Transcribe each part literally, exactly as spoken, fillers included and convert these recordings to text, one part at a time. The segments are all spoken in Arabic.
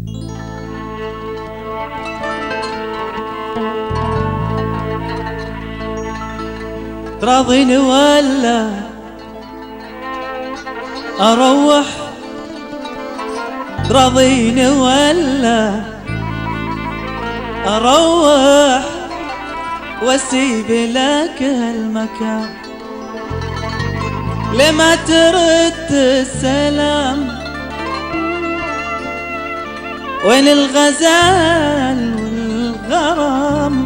تراضيني ولا اروح؟ تراضيني ولا اروح واسيب لك هالمكان؟ لما ترد السلام؟ وين الغزال والغرام؟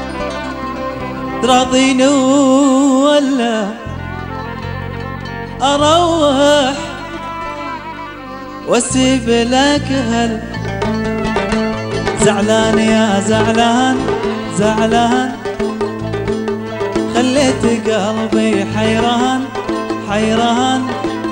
تراضيني ولا اروح واسيب لك هال زعلان يا زعلان زعلان، خليت قلبي حيران حيران.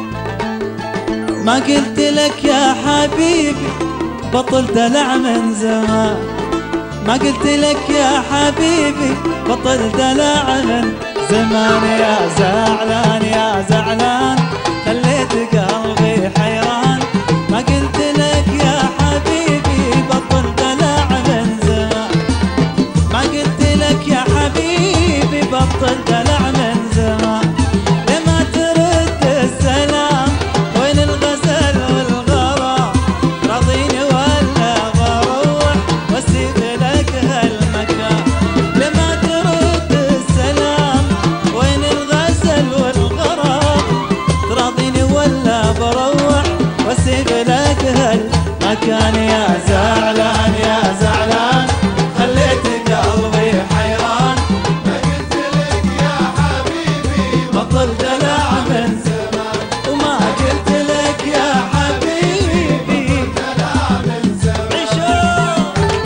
ما قلت لك يا حبيبي بطل دلع من زمان، ما قلت لك يا حبيبي بطل دلع من زمان. يا زعلان يا زعلان، خليت قلبي حيران. ما قلت لك يا حبيبي بطل دلع من زمان، ما قلت لك يا حبيبي بطل دلع من زمان. لما ترد السلام؟ وين الغزل والغرام؟ راضيني ولا بروح واسيب لك هالمكان؟ لما ترد السلام؟ وين الغزل والغرام؟ تراضيني ولا بروح واسيب لك هالمكان؟ يا زعلان يا زعلان، خليت قلبي حيران. ما قلت لك يا حبيبي بطل دلع من زمان، وما قلت لك يا حبيبي بطل دلع من زمان. عيشوا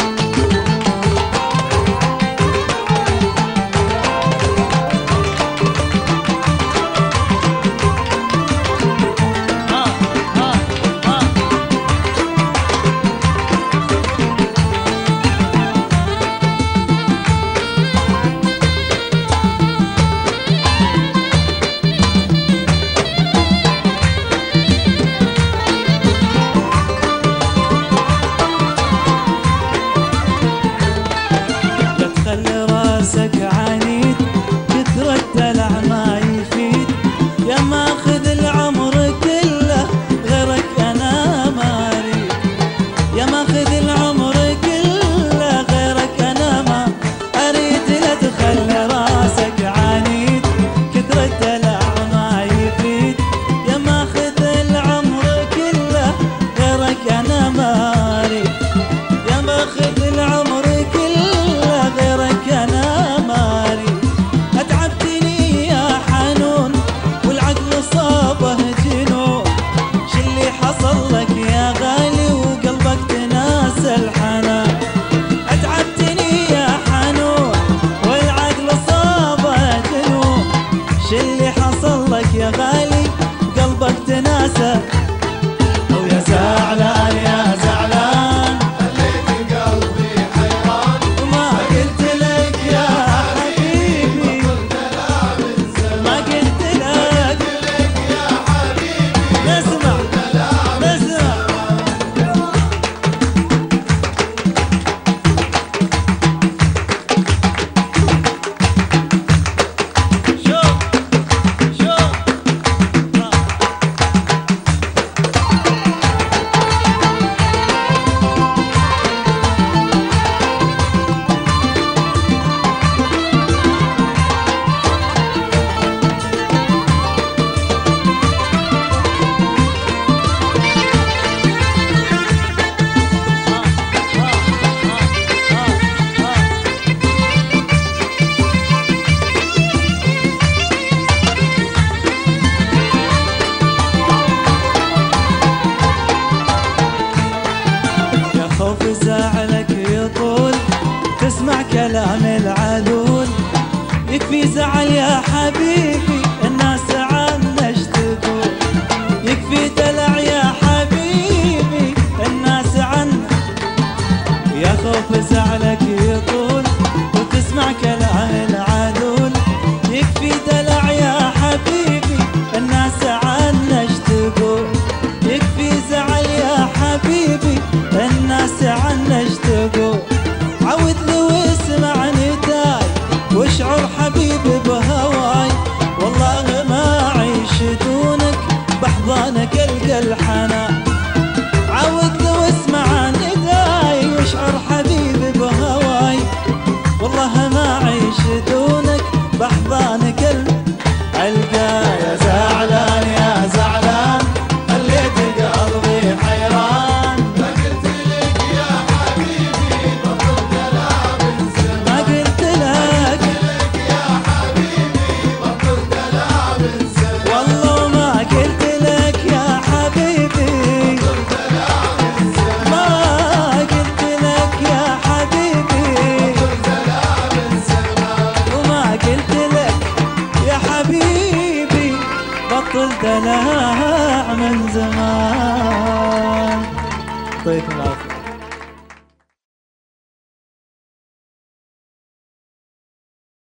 خلي راسك عنيد، كثر الدلع ما يفيد. يا ماخذ العمر كله غيرك انا ما اريد، يا ماخذ العمر كله غيرك انا ما اريد. لا تخلي راسك عنيد، كثر الدلع ما يفيد. يا ماخذ العمر كله غيرك انا ما اريد، يا ماخذ العمر كله غيرك انا ما اريد. اتعبتني يا حنون والعقل صابه جنون، شو اللي حصل لك يا غالي وقلبك تناسى الحنان؟ اتعبتني يا حنون والعقل صابه جنون، شو اللي حصل لك يا غالي قلبك تناسى؟ ويا زعلان يا زعلان، خليت قلبي حيران. وما قلت لك يا حبيبي بطل دلع من زمان، ما قلت لك يا حبيبي نسمع نسمع. شوف شوف يا خوف زعلك يطول، تسمع كلام العدول. يكفي زعل يا حبيبي، الناس عنا ايش تقول؟ يكفي دلع يا حبيبي، الناس عنا. يا خوف زعلك يطول وتسمع كلام العدول. يكفي دلع يا حبيبي، الناس عنا ايش تقول؟ يكفي زعل يا حبيبي، الناس الدلع من زمان. يعطيكم العافية.